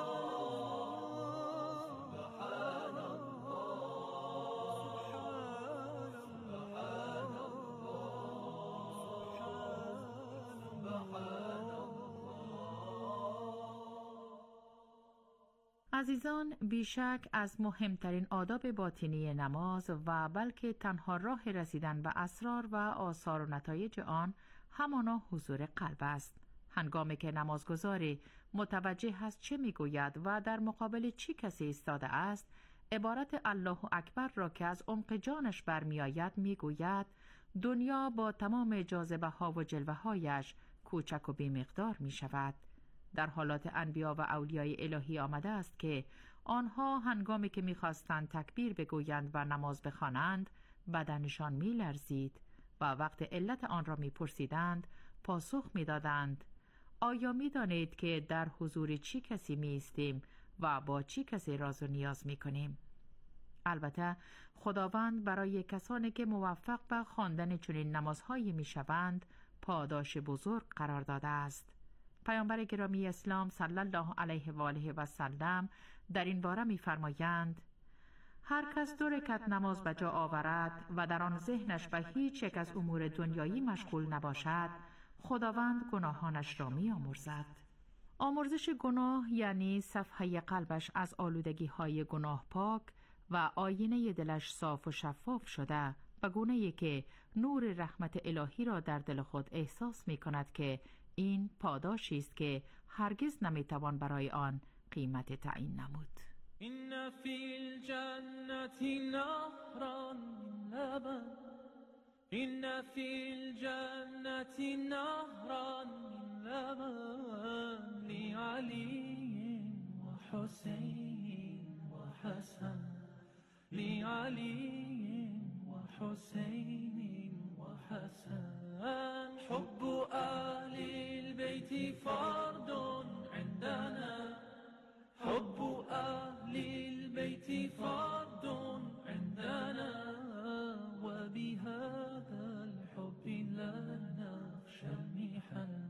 عزیزان، بیشک از مهمترین آداب باطنی نماز و بلکه تنها راه رسیدن به اسرار و آثار و نتایج آن همانا حضور قلب است. هنگامی که نمازگزاری متوجه است چه میگوید و در مقابل چی کسی ایستاده است، عبارت الله اکبر را که از عمق جانش برمیآید میگوید دنیا با تمام جاذبه ها و جلوه هایش کوچک و بی‌مقدار می شود. در حالات انبیا و اولیای الهی آمده است که آنها هنگامی که می‌خواستند تکبیر بگویند و نماز بخوانند بدنشان می‌لرزید و وقت علت آن را می‌پرسیدند پاسخ می‌دادند آیا می‌دانید که در حضور چی کسی می‌ایستیم و با چی کسی راز و نیاز می‌کنیم؟ البته خداوند برای کسانی که موفق به خواندن چنین نمازهایی می‌شوند پاداش بزرگ قرار داده است. پیامبر گرامی اسلام صلی الله علیه و آله و سلم در این باره می‌فرمایند هر کس 2 رکعت نماز به جا آورد و در آن ذهنش به هیچ یک از امور دنیایی مشغول نباشد، خداوند گناهانش را می‌آمرزد. آمرزش گناه یعنی صفحه قلبش از آلودگی‌های گناه پاک و آینه دلش صاف و شفاف شده، به گونه‌ای که نور رحمت الهی را در دل خود احساس می‌کند که این پاداشی است که هرگز نمیتوان برای آن قیمت تعیین نمود. این فی الجنة نهرا من لبن این فی الجنة نهرا من لبن لعلی و حسین و حسن لعلی و حسین و حسن حب اهل البيت فرد عندنا حب اهل البيت فرد عندنا وبهذا الحب لا نخشى المحن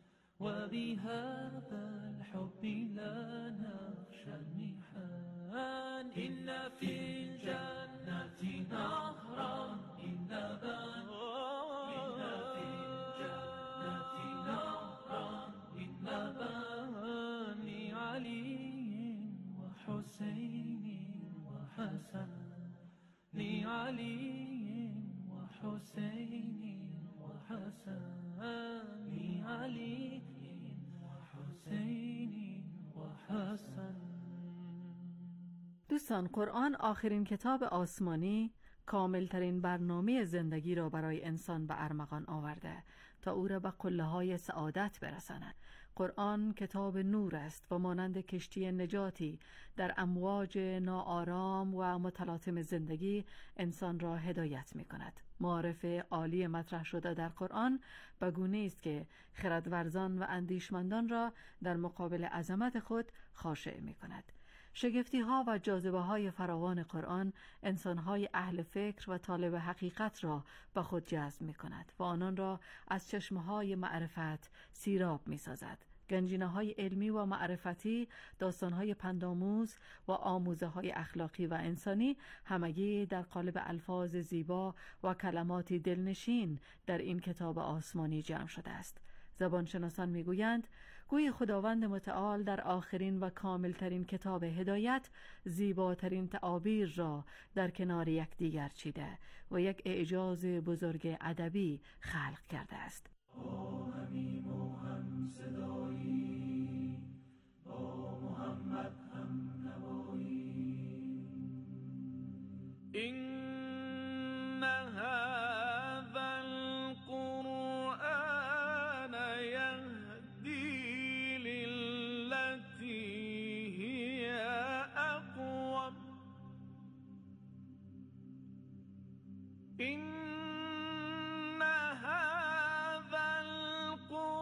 وبهذا الحب لا نخشى المحن إن في الجنة نهرا من لبن لعلي وحسين وحسن لعلي وحسين وحسن. دوستان، قرآن آخرین کتاب آسمانی کاملترین برنامه زندگی را برای انسان به ارمغان آورده تا او را به قله‌های سعادت برساند. قرآن کتاب نور است و مانند کشتی نجاتی در امواج ناآرام و متلاطم زندگی انسان را هدایت می کند. معارف عالی مطرح شده در قرآن به گونه است که خردورزان و اندیشمندان را در مقابل عظمت خود خاشع می کند. شگفتی ها و جاذبه های فراوان قرآن انسان های اهل فکر و طالب حقیقت را به خود جذب می کند و آنان را از چشمه های معرفت سیراب می سازد. گنجینه های علمی و معرفتی، داستان های پندآموز و آموزه های اخلاقی و انسانی همگی در قالب الفاظ زیبا و کلماتی دلنشین در این کتاب آسمانی جمع شده است. زبانشناسان میگویند گویی خداوند متعال در آخرین و کاملترین کتاب هدایت زیباترین تعابیر را در کنار یکدیگر چیده و یک اعجاز بزرگ ادبی خلق کرده است. همیم و هم صدایی با محمد هم نوایی این هذا القرآن یهدی للتی هی اقوم این هذا القرآن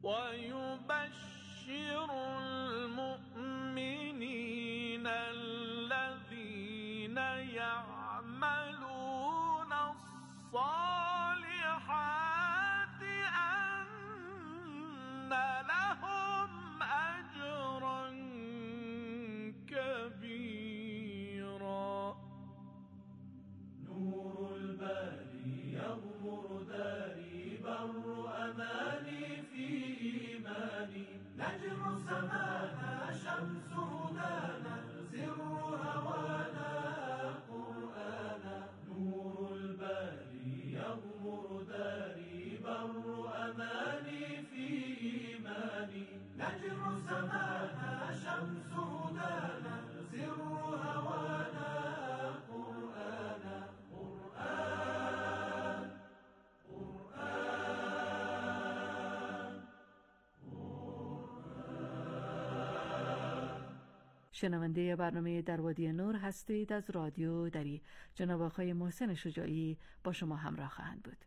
ويبشر المؤمنين الذين يعملون الصالحات أن لهم أجرا كبيرا. نور الباري يغمر داري، بر أماني في إيماني، نجم سمانا شمس هدانا، سر هوانا قرآنا. نور الباري يغمر داري، بر أماني في إيماني، نجم سمانا شمس هدانا، سر هوانا قرآنا. قرآن شنونده برنامه در وادی نور هستید از رادیو دری. جناب آقای محسن شجاعی با شما همراه خواهند بود.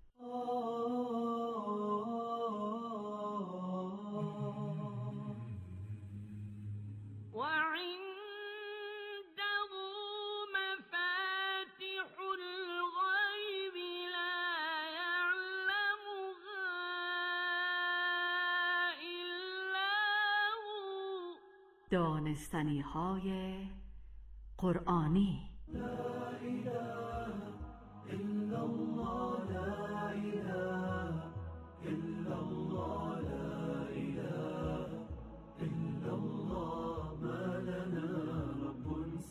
دانستنی های قرآنی. لا إله إلا الله، لا إله إلا الله، لا إله إلا الله، ما لنا رب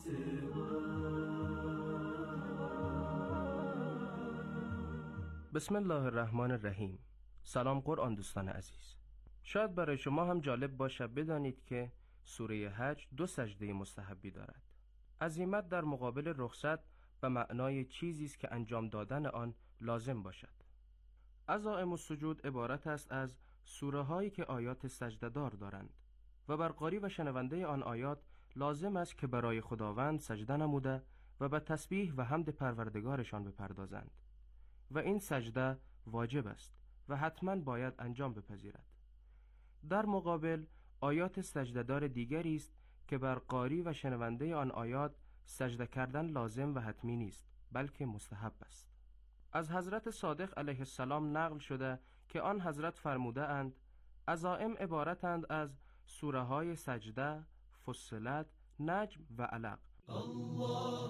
سواه. بسم الله الرحمن الرحیم. سلام قرآن دوستان عزیز. شاید برای شما هم جالب باشه بدانید که سوره حج 2 سجده مستحبی دارد. عزیمت در مقابل رخصت به معنای چیزی است که انجام دادن آن لازم باشد. عزائم السجود عبارت است از سوره هایی که آیات سجده دار دارند و بر قاری و شنونده آن آیات لازم است که برای خداوند سجده نموده و به تسبیح و حمد پروردگارشان بپردازند و این سجده واجب است و حتما باید انجام بپذیرد. در مقابل آیات سجده‌دار دیگری است که بر قاری و شنونده آن آیات سجده کردن لازم و حتمی نیست بلکه مستحب است. از حضرت صادق علیه السلام نقل شده که آن حضرت فرموده اند عزائم عبارتند از سوره های سجده، فصلت، نجم و علق. الله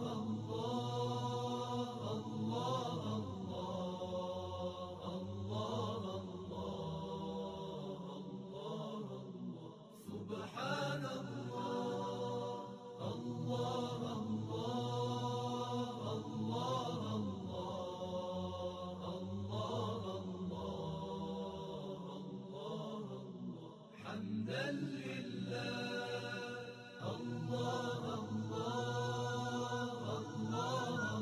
الله الله سبحان الله، الله الله الله الله الله، حمدا لله، الله الله الله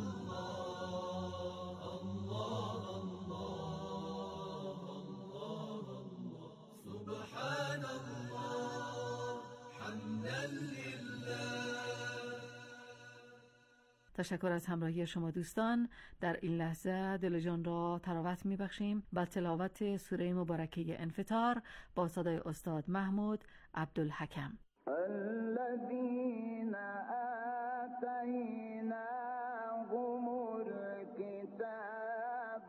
الله، سبحان الله، حمدا لله. تشکر از همراهی شما دوستان. در این لحظه دل جان را تراوت می‌بخشیم با تلاوت سوره مبارکه انفطار با صدای استاد محمود عبدالحکم. الذين آتيناهم الكتاب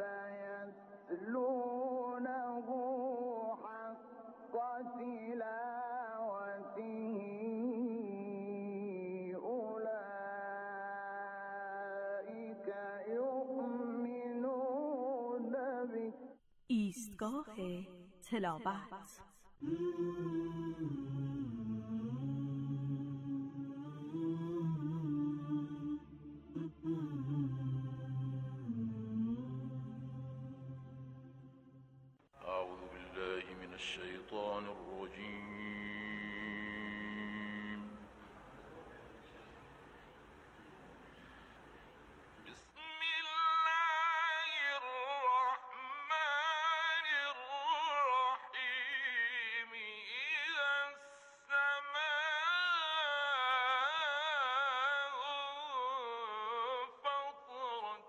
يتلونه حق تلاوته أولئك يؤمنون به. ایستگاه تلاوت. أعوذ بالله من الشيطان الرجيم. بسم الله الرحمن الرحيم. إذا السماء انفطرت.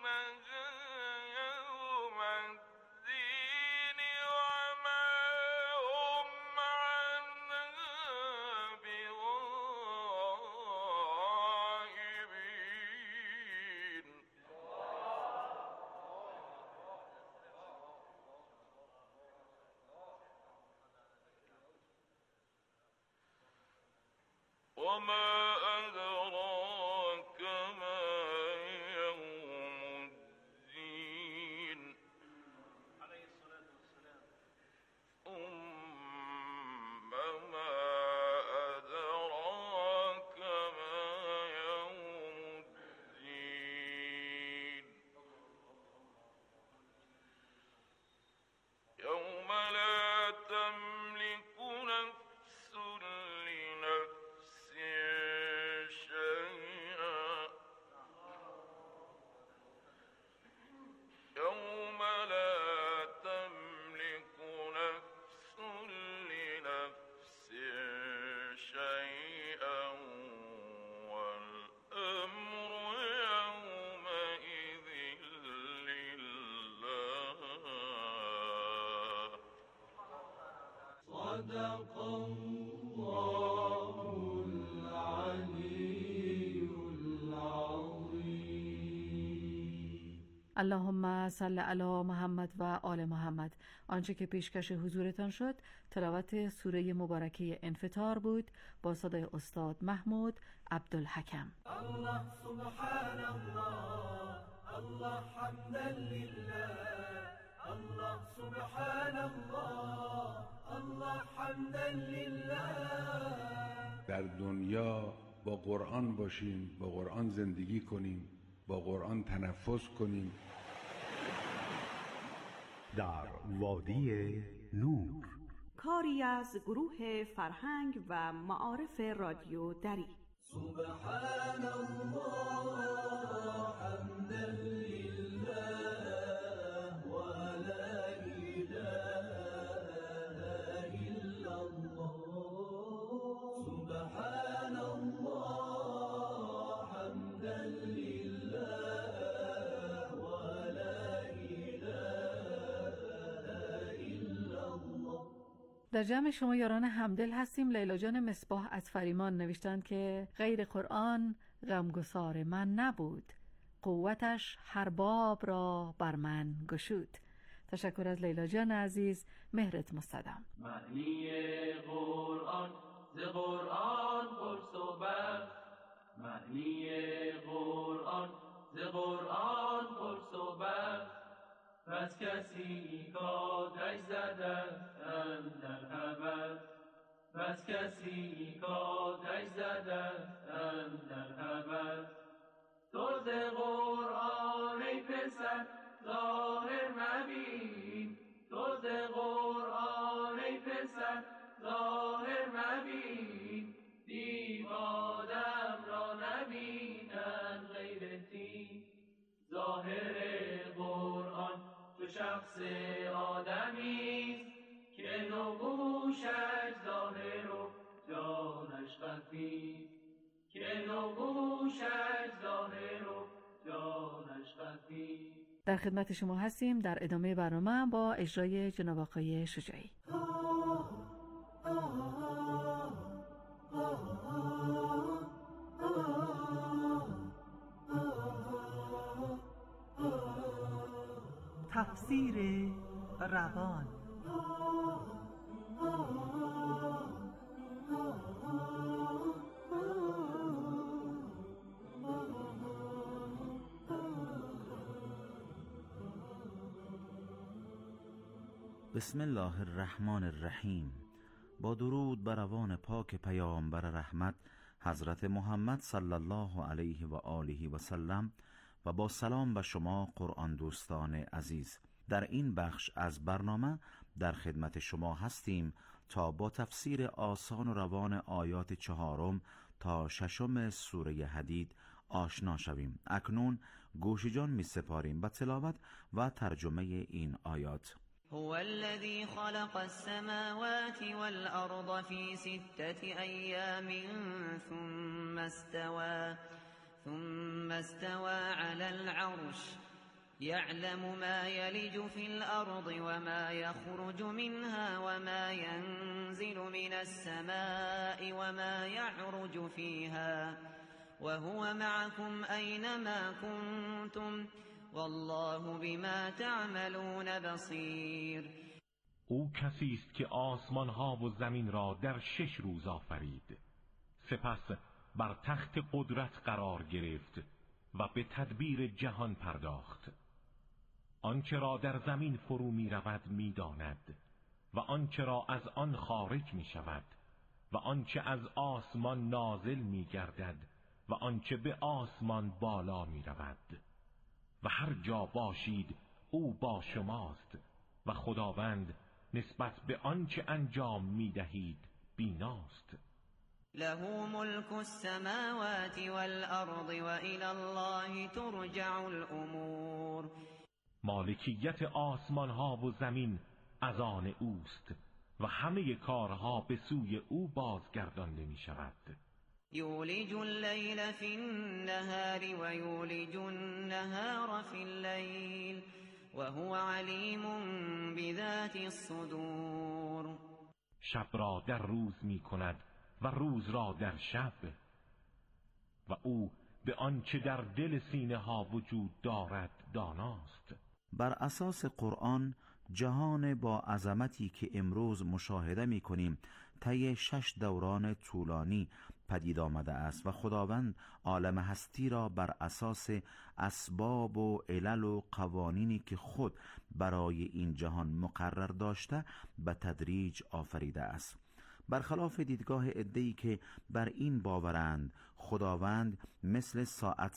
يوم الدين وما هم عنها بغائبين وما أدراك ما يوم الدين عليه الصلاة والسلام ثم ما أدراك ما يوم الدين يوم لا تملك نفس لنفس شيئا يوم لا تملك نفس لنفس شيئا والأمر يومئذ لله صدق الله العلي العظيم. اللهم صل علی محمد و آل محمد. آنچه که پیشکش حضورتان شد تلاوت سوره مبارکه انفطار بود با صدای استاد محمود عبدالحکم. الله سبحان الله الله حمدا لله الله سبحان الله الله حمدا لله. در دنیا با قرآن باشیم، با قرآن زندگی کنیم، با قرآن تنفس کنیم. در وادی نور، کاری از گروه فرهنگ و معارف رادیو دری. سبحان الله حمدا لله ولا إله إلا الله. سبحان الله حمدا لله ولا إله إلا الله. در جمع شما یاران همدل هستیم. لیلا جان مصباح از فریمان نوشتند که غیر قرآن غمگسار من نبود، قوتش هر باب را بر من گشود. تشکر از لیلا جان عزیز. مهرت مستدام. معنی قرآن ز قرآن پرس و بر، معنی قرآن ز قرآن پرس و بر. پس کسی کاتش زدست اندر خبر، پس کسی کاتش زدست اندر خبر. تو ز قرآن ای پسر ظاهر مبین، تو ز قرآن ای پسر ظاهر مبین. دیو آدم را نبینند غیر تین، ظاهر قرآن تو شخص آدمیست که نقوشش ظاهر و جانش خفی، که نقوشش ظاهر و جانش خفی. در خدمت شما هستیم در ادامه برنامه با اجرای جناب آقای شجاعی. تفسیر روان. بسم الله الرحمن الرحیم. با درود بر روان پاک پیامبر رحمت حضرت محمد صلی الله علیه و آله و سلم و با سلام به شما قرآن دوستان عزیز. در این بخش از برنامه در خدمت شما هستیم تا با تفسیر آسان و روان آیات 4 تا 6 سوره حدید آشنا شویم. اکنون گوش جان می سپاریم به تلاوت و ترجمه این آیات. هو الذي خلق السماوات والأرض في 6 أيام ثم استوى على العرش يعلم ما يلج في الأرض وما يخرج منها وما ينزل من السماء وما يعرج فيها وهو معكم أينما كنتم والله بما تعملون بصیر. او کسی است که آسمان ها و زمین را در 6 روز آفرید، سپس بر تخت قدرت قرار گرفت و به تدبیر جهان پرداخت. آنچه را در زمین فرو می رود می داند و آنچه را از آن خارج می شود و آنچه از آسمان نازل می گردد و آنچه به آسمان بالا می رود. و هر جا باشید او با شماست و خداوند نسبت به آنچه انجام می دهید بیناست. له ملك السماوات والأرض وإلى الله ترجع الأمور. مالکیت آسمان ها و زمین از آن اوست و همه کارها به سوی او بازگردانده می شود. یولج اللیل فی النهار و یولج النهار فی اللیل وهو علیم بذات الصدور. شب را در روز می کند و روز را در شب و او به آنچه در دل سینه ها وجود دارد داناست. بر اساس قرآن جهان با عظمتی که امروز مشاهده می کنیم طی 6 دوران طولانی پدید آمده است و خداوند عالم هستی را بر اساس اسباب و علل و قوانینی که خود برای این جهان مقرر داشته به تدریج آفریده است. برخلاف دیدگاه عده‌ای که بر این باورند، خداوند مثل ساعت